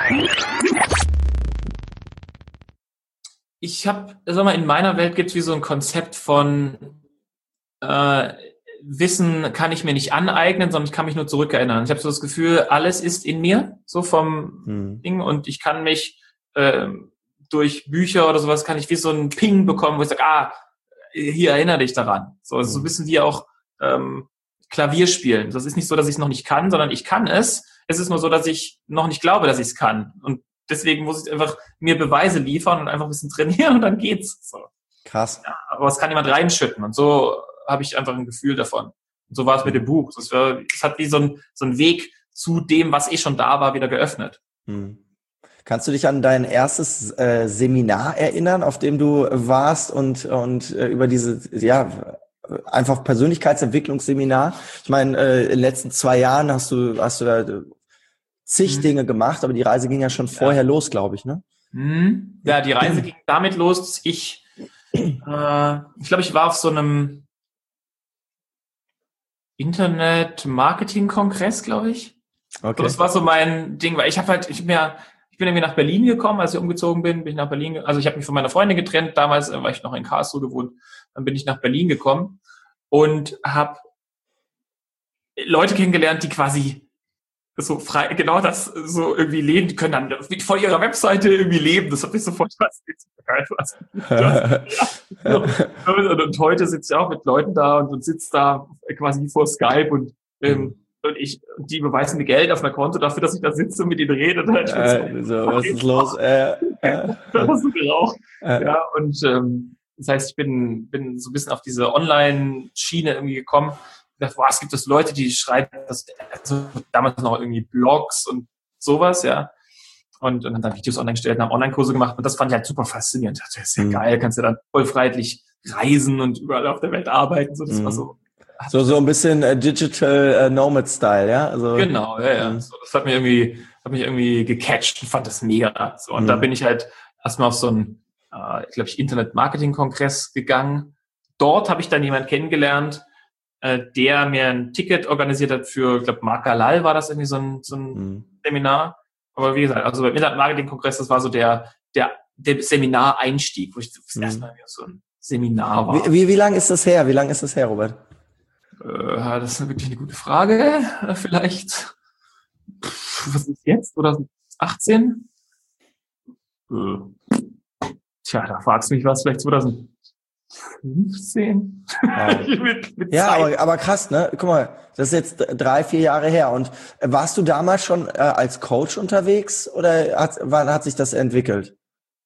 In meiner Welt gibt es wie so ein Konzept von Wissen kann ich mir nicht aneignen, sondern ich kann mich nur zurückerinnern. Ich habe so das Gefühl, alles ist in mir, so vom Ding, und ich kann mich durch Bücher oder sowas kann ich wie so einen Ping bekommen, wo ich sage, hier erinnere dich daran. So ein bisschen wie auch Klavier spielen. Das ist nicht so, dass ich es noch nicht kann, sondern ich kann es. Es ist nur so, dass ich noch nicht glaube, dass ich es kann. Und deswegen muss ich einfach mir Beweise liefern und einfach ein bisschen trainieren und dann geht's. So. Krass. Ja, aber es kann jemand reinschütten und so habe ich einfach ein Gefühl davon. Und so war es mit dem Buch. Es hat wie so ein Weg zu dem, was schon da war, wieder geöffnet. Kannst du dich an dein erstes Seminar erinnern, auf dem du warst und über diese, einfach Persönlichkeitsentwicklungsseminar? Ich meine, in den letzten 2 Jahren hast du da zig Dinge gemacht, aber die Reise ging ja schon vorher los, glaube ich, ne? Ja, die Reise ging damit los, dass ich glaube, ich war auf so einem Internet-Marketing-Kongress, glaube ich. Okay. Das war so mein Ding, weil ich bin irgendwie nach Berlin gekommen, als ich umgezogen bin ich nach Berlin, also ich habe mich von meiner Freundin getrennt, damals war ich noch in Karlsruhe gewohnt, dann bin ich nach Berlin gekommen und habe Leute kennengelernt, die quasi so frei, genau das so irgendwie leben, die können dann von ihrer Webseite irgendwie leben, das hat mich sofort fasziniert. Und heute sitzt ich auch mit Leuten da und sitzt da quasi vor Skype und die beweisen mir Geld auf mein Konto dafür, dass ich da sitze und mit ihnen rede. Was ist los? Das hast du geraucht. Ja, und das heißt, ich bin so ein bisschen auf diese Online-Schiene irgendwie gekommen. Ich dachte, es gibt es Leute, die schreiben, damals noch irgendwie Blogs und sowas, ja. Und haben dann Videos online gestellt und haben Online-Kurse gemacht. Und das fand ich halt super faszinierend. Ich dachte, das ist ja geil, kannst du dann voll freiheitlich reisen und überall auf der Welt arbeiten. So, das war so. So ein bisschen Digital Nomad-Style, ja? Also, genau, ja. So, das hat mich irgendwie gecatcht und fand das mega. So, und da bin ich halt erstmal auf so einen, Internet-Marketing-Kongress gegangen. Dort habe ich dann jemanden kennengelernt, der mir ein Ticket organisiert hat für, ich glaube, Marc Galal war das irgendwie so ein Seminar. Aber wie gesagt, also beim Internet-Marketing-Kongress, das war so der Seminareinstieg, wo ich das erste Mal so ein Seminar war. Wie lang ist das her? Robert? Das ist wirklich eine gute Frage. Vielleicht, was ist jetzt? 2018? Tja, da fragst du mich was, vielleicht 2015? Ja, aber krass, ne? Guck mal, das ist jetzt 3-4 Jahre her. Und warst du damals schon als Coach unterwegs oder wann hat sich das entwickelt?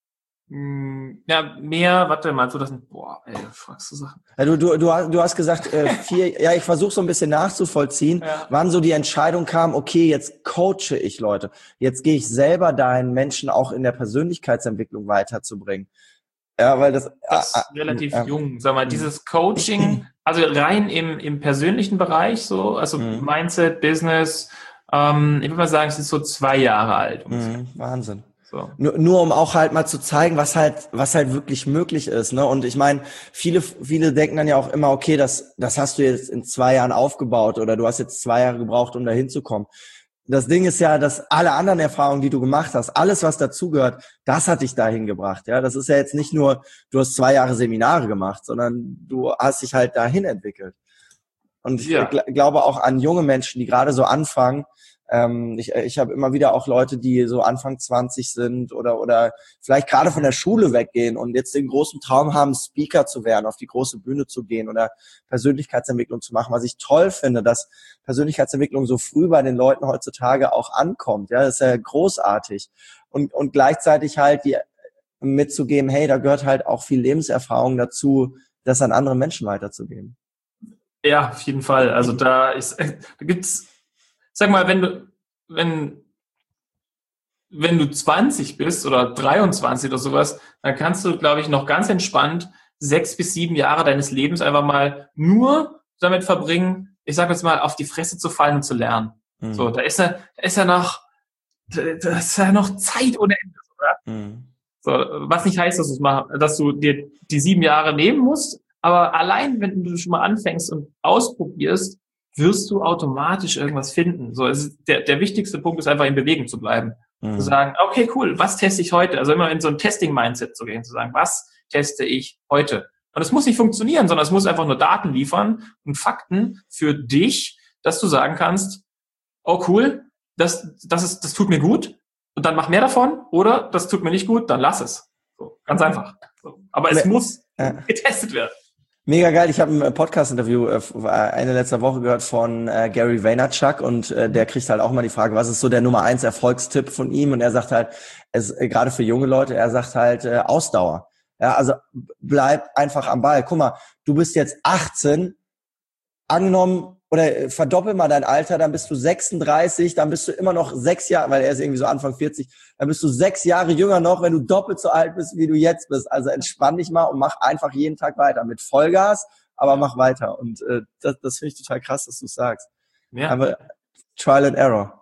Ja, warte mal, fragst du Sachen. Ja, du hast gesagt, ich versuche so ein bisschen nachzuvollziehen, wann so die Entscheidung kam, okay, jetzt coache ich Leute. Jetzt gehe ich selber dahin, Menschen auch in der Persönlichkeitsentwicklung weiterzubringen. Ja, weil das ist relativ jung. Sag mal, dieses Coaching, also rein im persönlichen Bereich, so, also Mindset, Business, ich würde mal sagen, es ist so 2 Jahre alt. Wahnsinn. So. Nur um auch halt mal zu zeigen, was halt wirklich möglich ist, ne? Und ich meine, viele denken dann ja auch immer, okay, das hast du jetzt in 2 Jahren aufgebaut oder du hast jetzt 2 Jahre gebraucht, um da hinzukommen. Das Ding ist ja, dass alle anderen Erfahrungen, die du gemacht hast, alles, was dazugehört, das hat dich dahin gebracht. Ja, das ist ja jetzt nicht nur, du hast 2 Jahre Seminare gemacht, sondern du hast dich halt dahin entwickelt. Und ich glaube auch an junge Menschen, die gerade so anfangen. Ich habe immer wieder auch Leute, die so Anfang 20 sind oder vielleicht gerade von der Schule weggehen und jetzt den großen Traum haben, Speaker zu werden, auf die große Bühne zu gehen oder Persönlichkeitsentwicklung zu machen. Was ich toll finde, dass Persönlichkeitsentwicklung so früh bei den Leuten heutzutage auch ankommt. Ja, das ist ja großartig. Und gleichzeitig halt die mitzugeben, hey, da gehört halt auch viel Lebenserfahrung dazu, das an andere Menschen weiterzugeben. Ja, auf jeden Fall. Also da gibt's, sag mal, wenn du 20 bist oder 23 oder sowas, dann kannst du, glaube ich, noch ganz entspannt 6 bis 7 Jahre deines Lebens einfach mal nur damit verbringen, ich sag jetzt mal, auf die Fresse zu fallen und zu lernen. So, da ist ja noch Zeit ohne Ende, oder? So, was nicht heißt, dass du dir die 7 Jahre nehmen musst, aber allein, wenn du schon mal anfängst und ausprobierst, wirst du automatisch irgendwas finden. So, der wichtigste Punkt ist einfach in Bewegung zu bleiben. Zu sagen, okay, cool, was teste ich heute? Also immer in so ein Testing-Mindset zu gehen, zu sagen, was teste ich heute? Und es muss nicht funktionieren, sondern es muss einfach nur Daten liefern und Fakten für dich, dass du sagen kannst, oh cool, das tut mir gut und dann mach mehr davon, oder das tut mir nicht gut, dann lass es. So, ganz einfach. So. Aber es muss getestet werden. Mega geil. Ich habe ein Podcast-Interview Ende letzter Woche gehört von Gary Vaynerchuk und der kriegt halt auch mal die Frage, was ist so der Nummer 1 Erfolgstipp von ihm? Und er sagt halt, gerade für junge Leute, er sagt halt Ausdauer. Ja, also bleib einfach am Ball. Guck mal, du bist jetzt 18, angenommen, oder verdoppel mal dein Alter, dann bist du 36, dann bist du immer noch 6 Jahre, weil er ist irgendwie so Anfang 40, dann bist du 6 Jahre jünger noch, wenn du doppelt so alt bist, wie du jetzt bist. Also entspann dich mal und mach einfach jeden Tag weiter. Mit Vollgas, aber mach weiter. Und das finde ich total krass, dass du es sagst. Ja. Aber Trial and Error.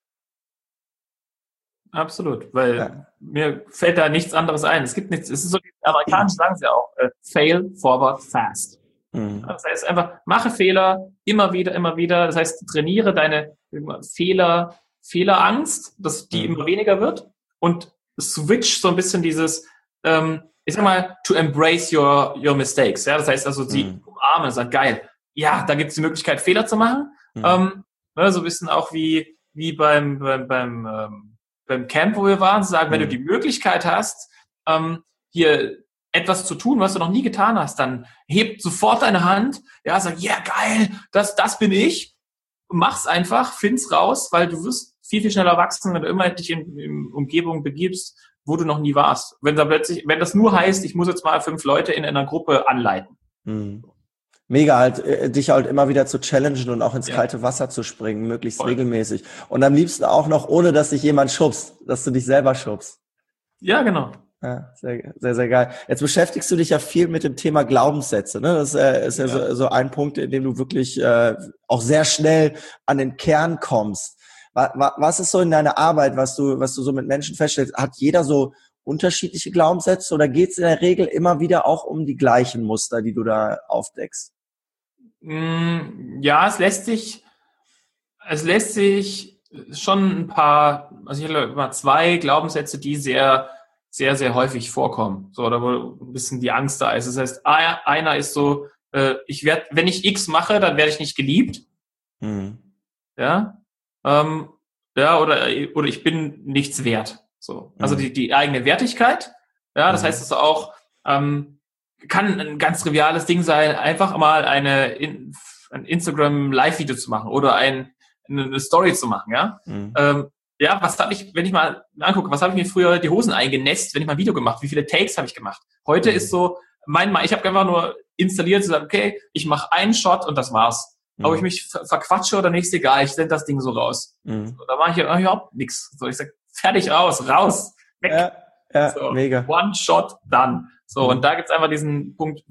Absolut, weil mir fällt da nichts anderes ein. Es gibt nichts, es ist so, die Amerikaner sagen es ja auch, fail forward fast. Das heißt einfach, mache Fehler immer wieder. Das heißt, trainiere deine Fehlerangst, dass die immer weniger wird und switch so ein bisschen dieses, ich sag mal, to embrace your mistakes. Ja, das heißt also, sie umarmen und sagen, geil, ja, da gibt es die Möglichkeit, Fehler zu machen. So ein bisschen auch wie beim Camp, wo wir waren, zu sagen, wenn du die Möglichkeit hast, hier etwas zu tun, was du noch nie getan hast, dann heb sofort deine Hand, ja, sag, ja, geil, das bin ich, mach's einfach, find's raus, weil du wirst viel, viel schneller wachsen, wenn du immer dich in Umgebung begibst, wo du noch nie warst. Wenn das nur heißt, ich muss jetzt mal 5 Leute in einer Gruppe anleiten. Mega halt, dich halt immer wieder zu challengen und auch ins kalte Wasser zu springen, möglichst regelmäßig. Und am liebsten auch noch, ohne dass dich jemand schubst, dass du dich selber schubst. Ja, genau. Ja, sehr, sehr, sehr geil. Jetzt beschäftigst du dich ja viel mit dem Thema Glaubenssätze, ne? Das ist ja so ein Punkt, in dem du wirklich auch sehr schnell an den Kern kommst. Was ist so in deiner Arbeit, was du so mit Menschen feststellst? Hat jeder so unterschiedliche Glaubenssätze oder geht es in der Regel immer wieder auch um die gleichen Muster, die du da aufdeckst? Ja, es lässt sich schon ein paar, also ich habe immer 2 Glaubenssätze, die sehr, sehr, sehr häufig vorkommen. So, oder wo ein bisschen die Angst da ist. Das heißt, einer ist so, wenn ich X mache, dann werde ich nicht geliebt. Ja. Oder ich bin nichts wert. So. Also die eigene Wertigkeit. Ja, das heißt, es auch, kann ein ganz triviales Ding sein, einfach mal ein Instagram Live-Video zu machen oder eine Story zu machen, ja. Was habe ich, wenn ich mal angucke, was habe ich mir früher die Hosen eingenässt, wenn ich mal ein Video gemacht, wie viele Takes habe ich gemacht? Heute ist so, ich habe einfach nur installiert, zu sagen, okay, ich mache einen Shot und das war's. Ob ich mich verquatsche oder nicht, ist egal, ich sende das Ding so raus. So, da mache ich überhaupt nichts. So, ich sage, fertig, raus, weg. Ja, so, mega. One shot, done. So, und da gibt's einfach diesen Punkt,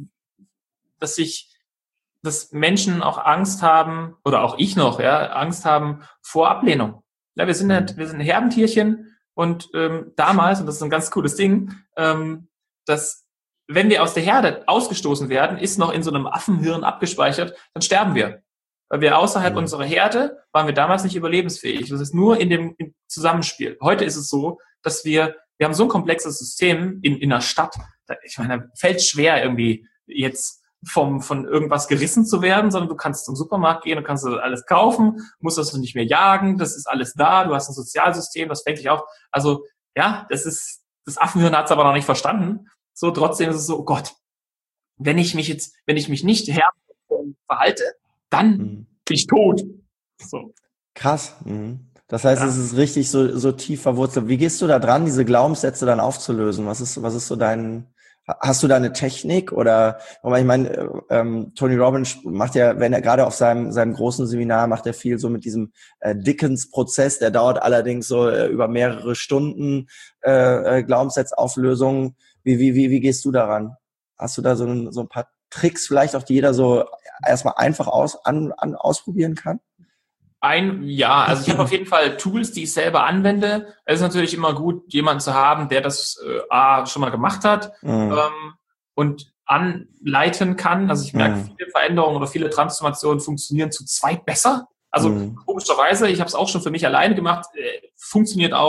dass Menschen auch Angst haben, oder auch ich noch, Angst haben vor Ablehnung. Ja, wir sind Herdentierchen und damals, und das ist ein ganz cooles Ding, dass wenn wir aus der Herde ausgestoßen werden, ist noch in so einem Affenhirn abgespeichert, dann sterben wir. Weil wir außerhalb unserer Herde waren wir damals nicht überlebensfähig. Das ist nur im Zusammenspiel. Heute ist es so, dass wir haben so ein komplexes System in einer Stadt. Ich meine, da fällt es schwer irgendwie jetzt von irgendwas gerissen zu werden, sondern du kannst zum Supermarkt gehen und kannst alles kaufen, musst das nicht mehr jagen, das ist alles da, du hast ein Sozialsystem, das fängt dich auf. Also, ja, das Affenhirn hat es aber noch nicht verstanden. So, trotzdem ist es so, oh Gott, wenn ich mich nicht verhalte, dann bin ich tot. So. Krass. Das heißt, es ist richtig so tief verwurzelt. Wie gehst du da dran, diese Glaubenssätze dann aufzulösen? Was ist so hast du da eine Technik oder, ich meine, Tony Robbins macht ja, wenn er gerade auf seinem großen Seminar macht er viel so mit diesem Dickens-Prozess, der dauert allerdings so über mehrere Stunden, Glaubenssätzauflösung. Wie gehst du daran? Hast du da so ein paar Tricks vielleicht, auch die jeder so erstmal einfach ausprobieren kann? Also ich habe auf jeden Fall Tools, die ich selber anwende. Es ist natürlich immer gut, jemanden zu haben, der das schon mal gemacht hat und anleiten kann. Also ich merke, viele Veränderungen oder viele Transformationen funktionieren zu zweit besser. Also komischerweise, ich habe es auch schon für mich alleine gemacht, funktioniert auch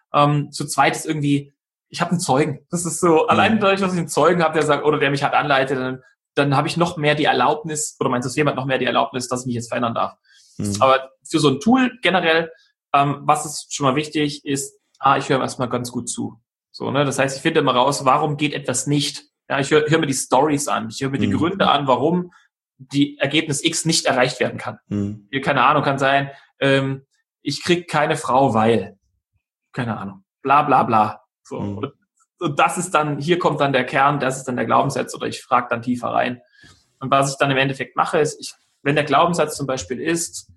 Zu zweit ist irgendwie, ich habe einen Zeugen. Das ist so, allein dadurch, dass ich einen Zeugen habe, der sagt, oder der mich halt anleitet, dann habe ich noch mehr die Erlaubnis, oder mein System hat noch mehr die Erlaubnis, dass ich mich jetzt verändern darf. Aber für so ein Tool generell, was ist schon mal wichtig, ist, ich höre erstmal ganz gut zu. So, ne? Das heißt, ich finde immer raus, warum geht etwas nicht? Ja, ich höre mir die Stories an, ich höre mir die Gründe an, warum die Ergebnis X nicht erreicht werden kann. Hier, keine Ahnung, kann sein, ich krieg keine Frau, weil, keine Ahnung, bla bla bla. So. Und das ist dann, hier kommt dann der Kern, das ist dann der Glaubenssatz, oder ich frage dann tiefer rein. Und was ich dann im Endeffekt mache, ist, wenn der Glaubenssatz zum Beispiel ist,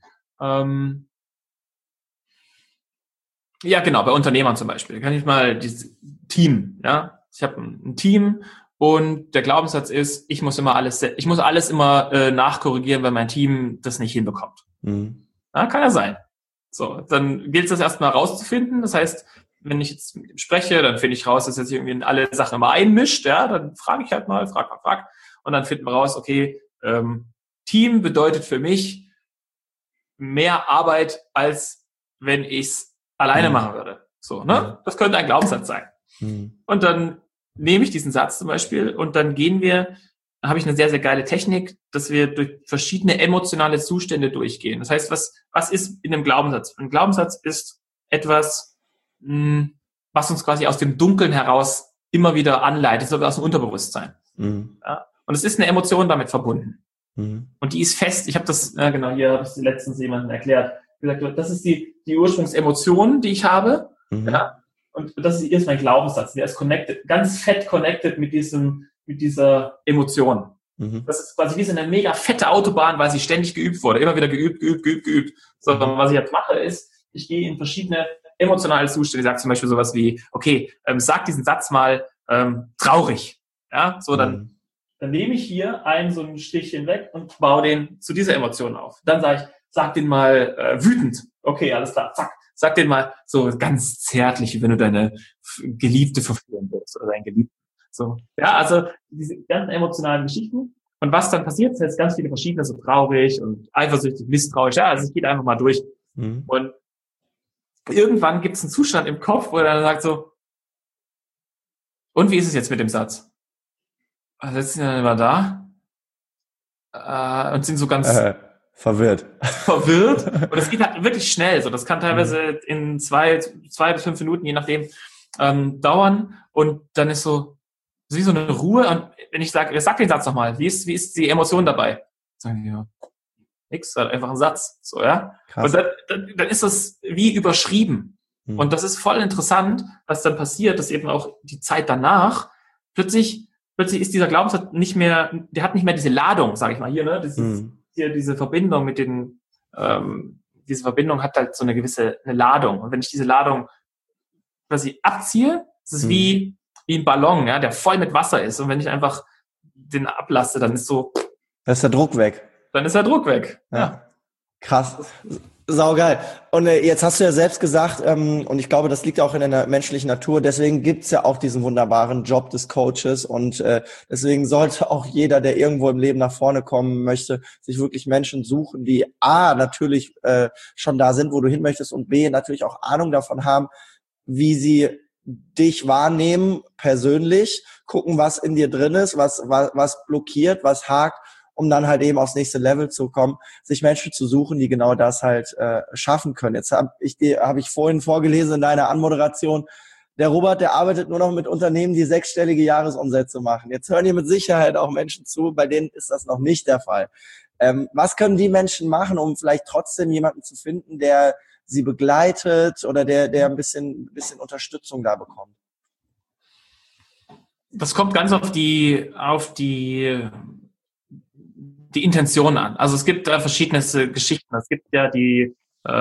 ja genau, bei Unternehmern zum Beispiel, kann ich mal dieses Team, ja, ich habe ein Team und der Glaubenssatz ist, ich muss alles immer nachkorrigieren, weil mein Team das nicht hinbekommt. Ja, kann ja sein. So, dann gilt es das erstmal rauszufinden. Das heißt, wenn ich jetzt mit ihm spreche, dann finde ich raus, dass er sich irgendwie in alle Sachen immer einmischt. Ja, dann frage ich halt mal, frag. Und dann finden wir raus, okay, Team bedeutet für mich mehr Arbeit, als wenn ich es alleine machen würde. So, ne? Das könnte ein Glaubenssatz sein. Und dann nehme ich diesen Satz zum Beispiel und dann habe ich eine sehr, sehr geile Technik, dass wir durch verschiedene emotionale Zustände durchgehen. Das heißt, was ist in einem Glaubenssatz? Ein Glaubenssatz ist etwas, was uns quasi aus dem Dunkeln heraus immer wieder anleitet, so aus dem Unterbewusstsein. Ja? Und es ist eine Emotion damit verbunden. Und die ist fest. Ich habe das, genau, hier habe ich letztens jemandem erklärt. Gesagt, das ist die Ursprungsemotion, die ich habe. Ja? Und das ist mein Glaubenssatz. Der ist connected, ganz fett connected mit dieser Emotion. Das ist quasi wie so eine mega fette Autobahn, weil sie ständig geübt wurde. Immer wieder geübt. So, was ich jetzt mache, ist, ich gehe in verschiedene emotionale Zustände. Ich sage zum Beispiel sowas wie, okay, sag diesen Satz mal traurig. Ja, so dann nehme ich hier so ein Stichchen weg und baue den zu dieser Emotion auf. Dann sage ich, sag den mal wütend. Okay, alles klar, zack. Sag den mal so ganz zärtlich, wie wenn du deine Geliebte verführen willst oder deinen Geliebten. So, ja, also diese ganzen emotionalen Geschichten. Und was dann passiert, sind jetzt ganz viele verschiedene, so traurig und eifersüchtig, misstrauisch. Ja, also es geht einfach mal durch. Und irgendwann gibt es einen Zustand im Kopf, wo er dann sagt so, und wie ist es jetzt mit dem Satz? Also jetzt sind dann immer da und sind so ganz verwirrt. Und es geht halt wirklich schnell. So, das kann teilweise in 2 bis 5 Minuten, je nachdem, dauern. Und dann ist so wie so eine Ruhe. Und wenn ich sag den Satz nochmal, wie ist die Emotion dabei? Sagen die, ja, nix, halt einfach ein Satz. So, ja. Krass. Und dann ist das wie überschrieben. Und das ist voll interessant, was dann passiert, dass eben auch die Zeit danach plötzlich ist dieser Glaubenssatz der hat nicht mehr diese Ladung, sage ich mal hier, ne? Diese Verbindung mit diese Verbindung hat halt so eine gewisse Ladung. Und wenn ich diese Ladung quasi abziehe, ist es wie ein Ballon, ja, der voll mit Wasser ist. Und wenn ich einfach den ablasse, dann ist der Druck weg. Dann ist der Druck weg. Ja. Krass. Saugeil. Und jetzt hast du ja selbst gesagt, und ich glaube, das liegt auch in der menschlichen Natur, deswegen gibt's ja auch diesen wunderbaren Job des Coaches und deswegen sollte auch jeder, der irgendwo im Leben nach vorne kommen möchte, sich wirklich Menschen suchen, die A, natürlich schon da sind, wo du hin möchtest und B, natürlich auch Ahnung davon haben, wie sie dich wahrnehmen persönlich, gucken, was in dir drin ist, was blockiert, was hakt, um dann halt eben aufs nächste Level zu kommen, sich Menschen zu suchen, die genau das halt schaffen können. Jetzt habe ich vorhin vorgelesen in deiner Anmoderation, der Robert, der arbeitet nur noch mit Unternehmen, die 6-stellige Jahresumsätze machen. Jetzt hören hier mit Sicherheit auch Menschen zu, bei denen ist das noch nicht der Fall. Was können die Menschen machen, um vielleicht trotzdem jemanden zu finden, der sie begleitet oder der ein bisschen Unterstützung da bekommt? Das kommt ganz auf die Intention an. Also es gibt da verschiedene Geschichten. Es gibt ja die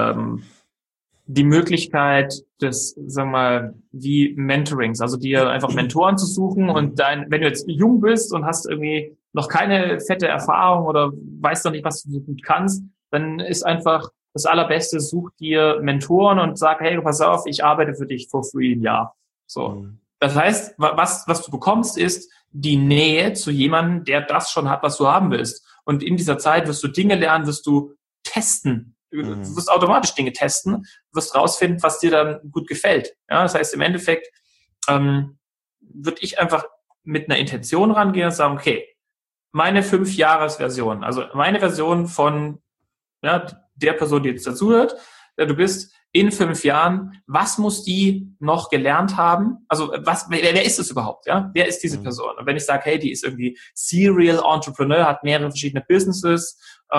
Möglichkeit des, sagen wir mal, wie Mentorings, also dir einfach Mentoren zu suchen und wenn du jetzt jung bist und hast irgendwie noch keine fette Erfahrung oder weißt noch nicht, was du so gut kannst, dann ist einfach das Allerbeste, such dir Mentoren und sag, hey, pass auf, ich arbeite für dich for free ein Jahr. So. Das heißt, was du bekommst, ist die Nähe zu jemandem, der das schon hat, was du haben willst. Und in dieser Zeit wirst du Dinge lernen, wirst du testen, Du wirst automatisch Dinge testen, wirst rausfinden, was dir dann gut gefällt. Ja, das heißt, im Endeffekt würde ich einfach mit einer Intention rangehen und sagen, okay, meine 5-Jahres-Version, also meine Version von der Person, die jetzt dazuhört, du bist in 5 Jahren, was muss die noch gelernt haben? Also wer ist das überhaupt? Ja, wer ist diese Person? Und wenn ich sage, hey, die ist irgendwie Serial Entrepreneur, hat mehrere verschiedene Businesses,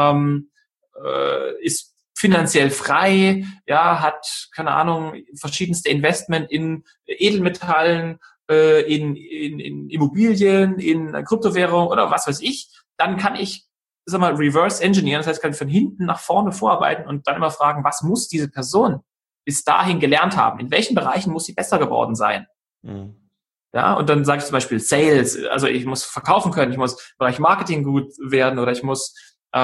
ist finanziell frei, ja, hat, keine Ahnung, verschiedenste Investment in Edelmetallen, in Immobilien, in Kryptowährung oder was weiß ich, dann kann ich, sag mal, reverse engineeren, das heißt, kann ich von hinten nach vorne vorarbeiten und dann immer fragen, was muss diese Person bis dahin gelernt haben? In welchen Bereichen muss sie besser geworden sein? Ja, und dann sage ich zum Beispiel Sales, also ich muss verkaufen können, ich muss im Bereich Marketing gut werden oder ich muss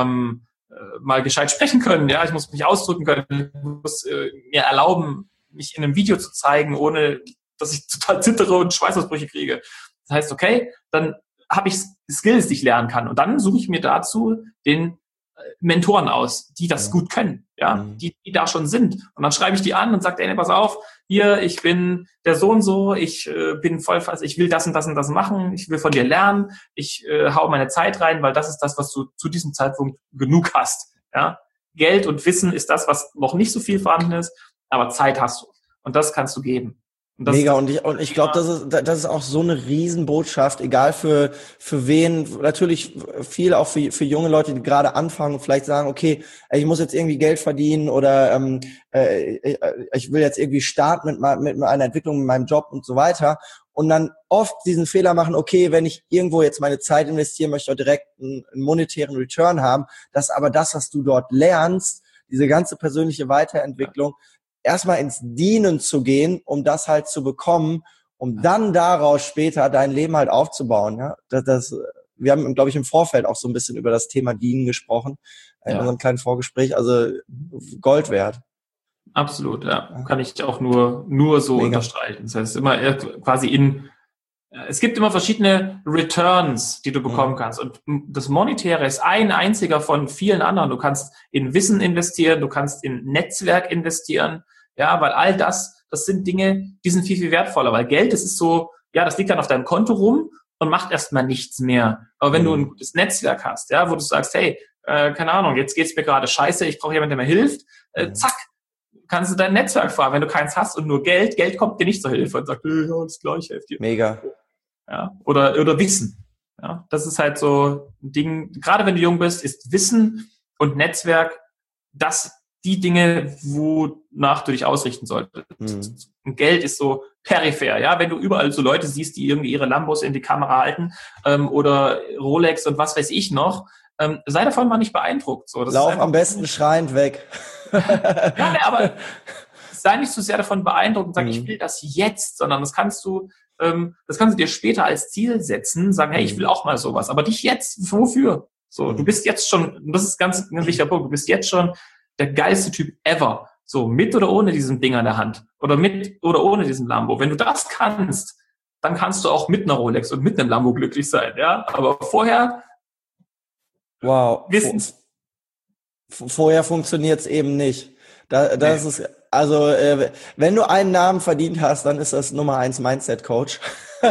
mal gescheit sprechen können, ja, ich muss mich ausdrücken können, ich muss mir erlauben, mich in einem Video zu zeigen, ohne dass ich total zittere und Schweißausbrüche kriege. Das heißt, okay, dann habe ich Skills, die ich lernen kann. Und dann suche ich mir dazu den Mentoren aus, die das gut können, ja, die da schon sind. Und dann schreibe ich die an und sage, ey, pass auf, hier, ich bin der so und so, ich bin voll fast, ich will das und das und das machen, ich will von dir lernen, ich hau meine Zeit rein, weil das ist das, was du zu diesem Zeitpunkt genug hast. Ja? Geld und Wissen ist das, was noch nicht so viel vorhanden ist, aber Zeit hast du. Und das kannst du geben. Mega, und ich glaube, das ist auch so eine Riesenbotschaft, egal für wen, natürlich viel auch für junge Leute, die gerade anfangen und vielleicht sagen, okay, ich muss jetzt irgendwie Geld verdienen oder ich will jetzt irgendwie starten mit einer Entwicklung, mit meinem Job und so weiter und dann oft diesen Fehler machen, okay, wenn ich irgendwo jetzt meine Zeit investieren möchte, direkt einen monetären Return haben, dass aber das, was du dort lernst, diese ganze persönliche Weiterentwicklung, erstmal ins Dienen zu gehen, um das halt zu bekommen, um dann daraus später dein Leben halt aufzubauen. Ja, wir haben, glaube ich, im Vorfeld auch so ein bisschen über das Thema Dienen gesprochen, in unserem kleinen Vorgespräch, also Gold wert. Absolut, ja. Kann ich auch nur so unterstreichen. Das heißt, immer quasi es gibt immer verschiedene Returns, die du bekommen kannst. Und das Monetäre ist ein einziger von vielen anderen. Du kannst in Wissen investieren, du kannst in Netzwerk investieren. Ja, weil all das sind Dinge, die sind viel, viel wertvoller. Weil Geld, das ist so, ja, das liegt dann auf deinem Konto rum und macht erstmal nichts mehr. Aber wenn du ein gutes Netzwerk hast, ja, wo du sagst, hey, keine Ahnung, jetzt geht's mir gerade scheiße, ich brauche jemanden, der mir hilft, zack, kannst du dein Netzwerk fragen. Wenn du keins hast und nur Geld kommt dir nicht zur Hilfe und sagt, ja, das gleiche, hilft dir. Mega. Ja, oder Wissen. Ja, das ist halt so ein Ding, gerade wenn du jung bist, ist Wissen und Netzwerk die Dinge, wonach du dich ausrichten solltest. Und Geld ist so peripher, ja, wenn du überall so Leute siehst, die irgendwie ihre Lambos in die Kamera halten oder Rolex und was weiß ich noch, sei davon mal nicht beeindruckt. So, das Lauf am besten schreiend weg. Ja, aber sei nicht so sehr davon beeindruckt und sag, ich will das jetzt, sondern das kannst du dir später als Ziel setzen, sagen, hey, ich will auch mal sowas, aber dich jetzt, wofür? So, du bist jetzt schon, das ist ganz ein wichtiger Punkt, du bist jetzt schon der geilste Typ ever. So, mit oder ohne diesen Ding an der Hand. Oder mit oder ohne diesen Lambo. Wenn du das kannst, dann kannst du auch mit einer Rolex und mit einem Lambo glücklich sein, ja. Aber vorher, vorher funktioniert's eben nicht. Das ist, also, wenn du einen Namen verdient hast, dann ist das Nummer 1 Mindset Coach.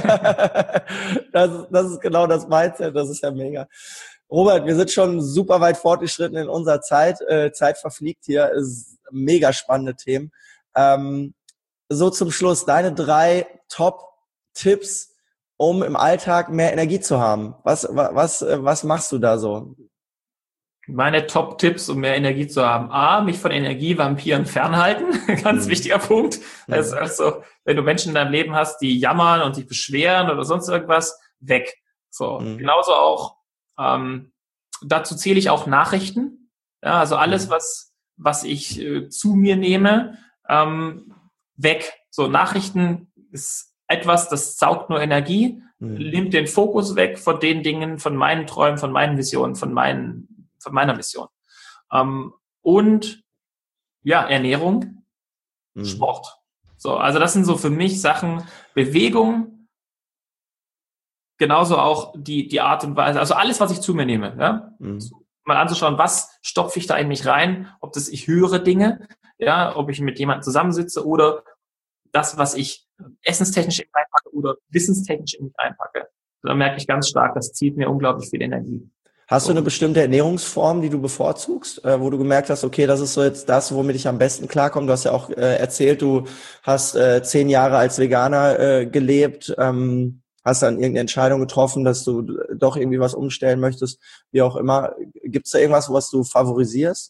Das ist genau das Mindset. Das ist ja mega. Robert, wir sind schon super weit fortgeschritten in unserer Zeit. Zeit verfliegt hier. Ist mega spannende Themen. So zum Schluss, deine 3 Top-Tipps, um im Alltag mehr Energie zu haben. Was machst du da so? Meine Top-Tipps, um mehr Energie zu haben. A, mich von Energievampiren fernhalten. Ganz wichtiger Punkt. Das ist also, wenn du Menschen in deinem Leben hast, die jammern und sich beschweren oder sonst irgendwas, weg. So. Genauso auch, dazu zähle ich auch Nachrichten. Ja, also alles, was ich zu mir nehme, weg. So, Nachrichten ist etwas, das saugt nur Energie, nimmt den Fokus weg von den Dingen, von meinen Träumen, von meinen Visionen, von meiner Mission. Und ja, Ernährung, Sport. So, also das sind so für mich Sachen, Bewegung, genauso auch die Art und Weise, also alles, was ich zu mir nehme. Ja? mal anzuschauen, was stopfe ich da in mich rein, ob das ich höre Dinge, ja, ob ich mit jemandem zusammensitze oder das, was ich essenstechnisch in mich einpacke oder wissenstechnisch in mich einpacke. Da merke ich ganz stark, das zieht mir unglaublich viel Energie. Hast du eine bestimmte Ernährungsform, die du bevorzugst, wo du gemerkt hast, okay, das ist so jetzt das, womit ich am besten klarkomme? Du hast ja auch erzählt, du hast 10 Jahre als Veganer gelebt, hast dann irgendeine Entscheidung getroffen, dass du doch irgendwie was umstellen möchtest, wie auch immer. Gibt es da irgendwas, was du favorisierst?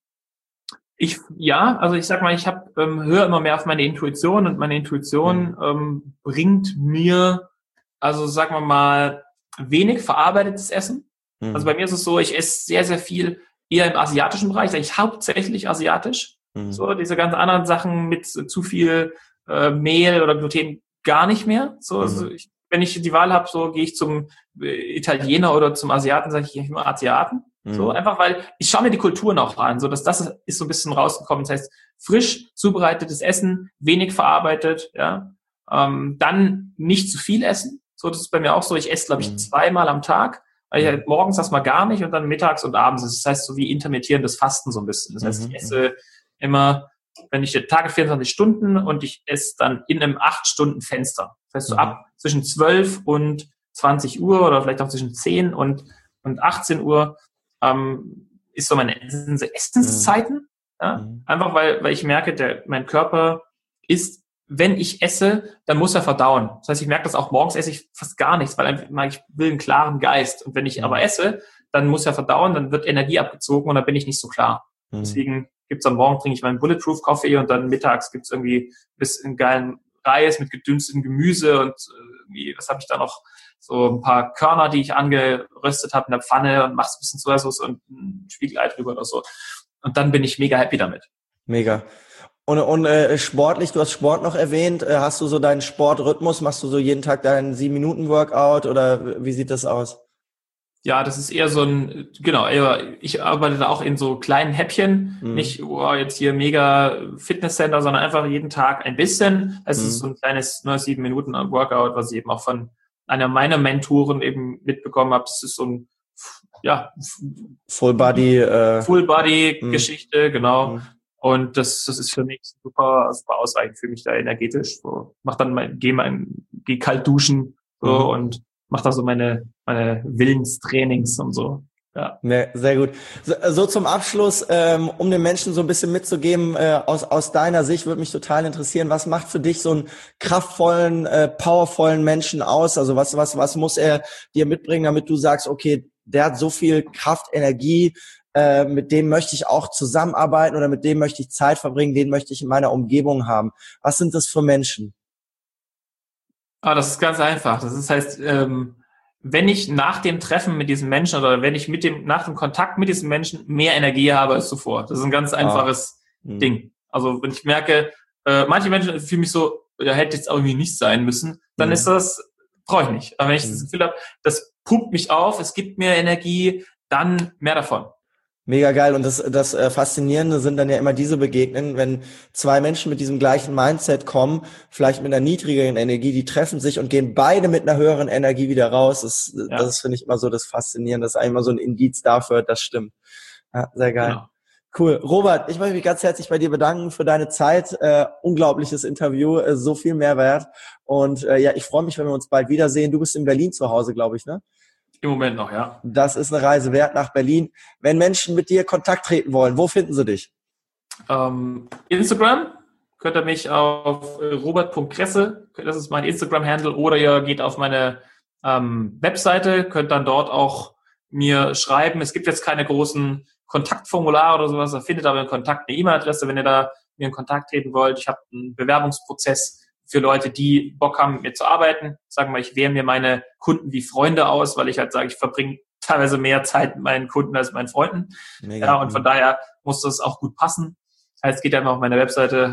Also ich sag mal, ich höre immer mehr auf meine Intuition und meine Intuition bringt mir, also sagen wir mal, wenig verarbeitetes Essen. Also bei mir ist es so, ich esse sehr, sehr viel eher im asiatischen Bereich, eigentlich hauptsächlich asiatisch. So diese ganzen anderen Sachen mit zu viel Mehl oder Gluten gar nicht mehr. So, also wenn ich die Wahl habe, so gehe ich zum Italiener oder zum Asiaten, sage ich immer Asiaten. So einfach, weil ich schaue mir die Kulturen auch an. So, das ist so ein bisschen rausgekommen. Das heißt, frisch zubereitetes Essen, wenig verarbeitet, ja. Dann nicht zu viel essen. So, das ist bei mir auch so. Ich esse, glaube ich, 2-mal am Tag. Weil ich halt morgens erstmal gar nicht und dann mittags und abends. Das heißt, so wie intermittierendes Fasten so ein bisschen. Das heißt, ich esse immer, wenn ich den Tag 24 Stunden und ich esse dann in einem 8-Stunden-Fenster. Das heißt, so ab zwischen 12 und 20 Uhr oder vielleicht auch zwischen 10 und 18 Uhr ist so meine Essenszeiten. Ja? Einfach weil ich merke, mein Körper isst, wenn ich esse, dann muss er verdauen. Das heißt, ich merke das auch, morgens esse ich fast gar nichts, weil ich will einen klaren Geist. Und wenn ich aber esse, dann muss er verdauen, dann wird Energie abgezogen und dann bin ich nicht so klar. Deswegen gibt's am Morgen, trinke ich meinen Bulletproof-Kaffee und dann mittags gibt's irgendwie ein bisschen geilen Reis mit gedünstetem Gemüse und was habe ich da noch? So ein paar Körner, die ich angeröstet habe in der Pfanne und mach's ein bisschen Sojasauce und ein Spiegelei drüber oder so. Und dann bin ich mega happy damit. Mega. Und sportlich, du hast Sport noch erwähnt, hast du so deinen Sportrhythmus, machst du so jeden Tag deinen 7-Minuten-Workout oder wie sieht das aus? Ja, das ist eher ich arbeite da auch in so kleinen Häppchen, nicht jetzt hier mega Fitnesscenter, sondern einfach jeden Tag ein bisschen. Es ist so ein kleines 7-Minuten-Workout, was ich eben auch von einer meiner Mentoren eben mitbekommen habe. Das ist so ein Full-Body-Geschichte, genau. Und das ist für mich super ausreichend, für mich da energetisch. So, geh kalt duschen so und mach da so meine Willenstrainings und so. Ja. Sehr gut. So zum Abschluss, um den Menschen so ein bisschen mitzugeben, aus deiner Sicht würde mich total interessieren, was macht für dich so einen kraftvollen, powervollen Menschen aus? Also was muss er dir mitbringen, damit du sagst, okay, der hat so viel Kraft, Energie, mit dem möchte ich auch zusammenarbeiten oder mit dem möchte ich Zeit verbringen, den möchte ich in meiner Umgebung haben. Was sind das für Menschen? Das ist ganz einfach. Das heißt, wenn ich nach dem Treffen mit diesem Menschen oder wenn ich nach dem Kontakt mit diesem Menschen mehr Energie habe als zuvor. Das ist ein ganz einfaches Ding. Also wenn ich merke, manche Menschen fühlen mich so, hätte jetzt irgendwie nicht sein müssen, dann brauche ich nicht. Aber wenn ich das Gefühl habe, das pumpt mich auf, es gibt mir Energie, dann mehr davon. Mega geil. Und das Faszinierende sind dann ja immer diese Begegnungen, wenn zwei Menschen mit diesem gleichen Mindset kommen, vielleicht mit einer niedrigeren Energie, die treffen sich und gehen beide mit einer höheren Energie wieder raus. Das ist, finde ich, immer so das Faszinierende. Das ist einmal so ein Indiz dafür, das stimmt. Ja, sehr geil. Genau. Cool. Robert, ich möchte mich ganz herzlich bei dir bedanken für deine Zeit. Unglaubliches Interview, so viel Mehrwert. Und ich freue mich, wenn wir uns bald wiedersehen. Du bist in Berlin zu Hause, glaube ich, ne? Im Moment noch, ja. Das ist eine Reise wert nach Berlin. Wenn Menschen mit dir Kontakt treten wollen, wo finden sie dich? Instagram könnt ihr mich auf robert.kresse, das ist mein Instagram-Handle, oder ihr geht auf meine Webseite, könnt dann dort auch mir schreiben. Es gibt jetzt keine großen Kontaktformulare oder sowas, da findet aber in Kontakt eine E-Mail-Adresse, wenn ihr da mir in Kontakt treten wollt. Ich habe einen Bewerbungsprozess für Leute, die Bock haben, mit mir zu arbeiten. Sagen wir, ich wähle mir meine Kunden wie Freunde aus, weil ich halt sage, ich verbringe teilweise mehr Zeit mit meinen Kunden als mit meinen Freunden. Mega. Ja, und von daher muss das auch gut passen. Das heißt, geht einfach auf meine Webseite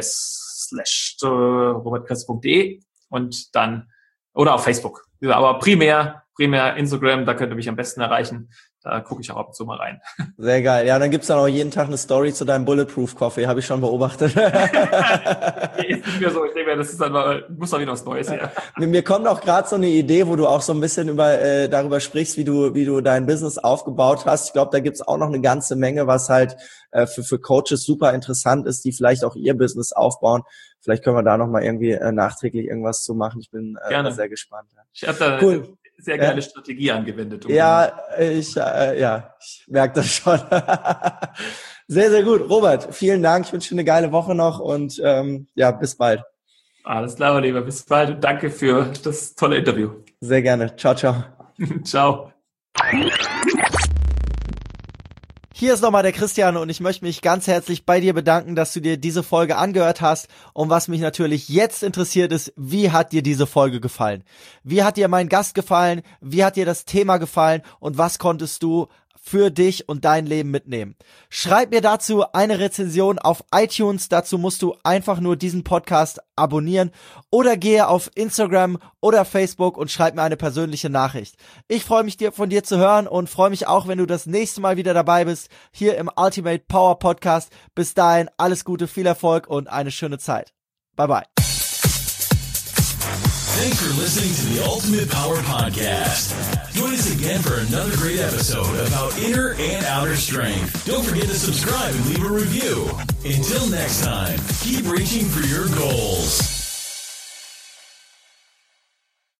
https:/robertkresse.de und dann, oder auf Facebook. Aber primär Instagram, da könnt ihr mich am besten erreichen. Da gucke ich auch ab und zu mal rein. Sehr geil. Ja, dann gibt's dann auch jeden Tag eine Story zu deinem Bulletproof Coffee, habe ich schon beobachtet. Ist nicht mehr so. Ich denke, das ist dann mal, muss auch wieder was Neues her. Mir kommt auch gerade so eine Idee, wo du auch so ein bisschen darüber sprichst, wie du dein Business aufgebaut hast. Ich glaube, da gibt's auch noch eine ganze Menge, was halt für Coaches super interessant ist, die vielleicht auch ihr Business aufbauen. Vielleicht können wir da noch mal irgendwie nachträglich irgendwas zu machen. Ich bin sehr gespannt. Ich habe da eine sehr geile Strategie angewendet. Ich merke das schon. Sehr, sehr gut. Robert, vielen Dank. Ich wünsche dir eine geile Woche noch und bis bald. Alles klar, mein Lieber. Bis bald und danke für das tolle Interview. Sehr gerne. Ciao, ciao. Ciao. Hier ist nochmal der Christian und ich möchte mich ganz herzlich bei dir bedanken, dass du dir diese Folge angehört hast. Und was mich natürlich jetzt interessiert ist, wie hat dir diese Folge gefallen? Wie hat dir mein Gast gefallen? Wie hat dir das Thema gefallen? Und was konntest du für dich und dein Leben mitnehmen? Schreib mir dazu eine Rezension auf iTunes. Dazu musst du einfach nur diesen Podcast abonnieren oder gehe auf Instagram oder Facebook und schreib mir eine persönliche Nachricht. Ich freue mich, von dir zu hören und freue mich auch, wenn du das nächste Mal wieder dabei bist, hier im Ultimate Power Podcast. Bis dahin, alles Gute, viel Erfolg und eine schöne Zeit. Bye bye. Thanks for listening to the Ultimate Power Podcast. Join us again for another great episode about inner and outer strength. Don't forget to subscribe and leave a review. Until next time, keep reaching for your goals.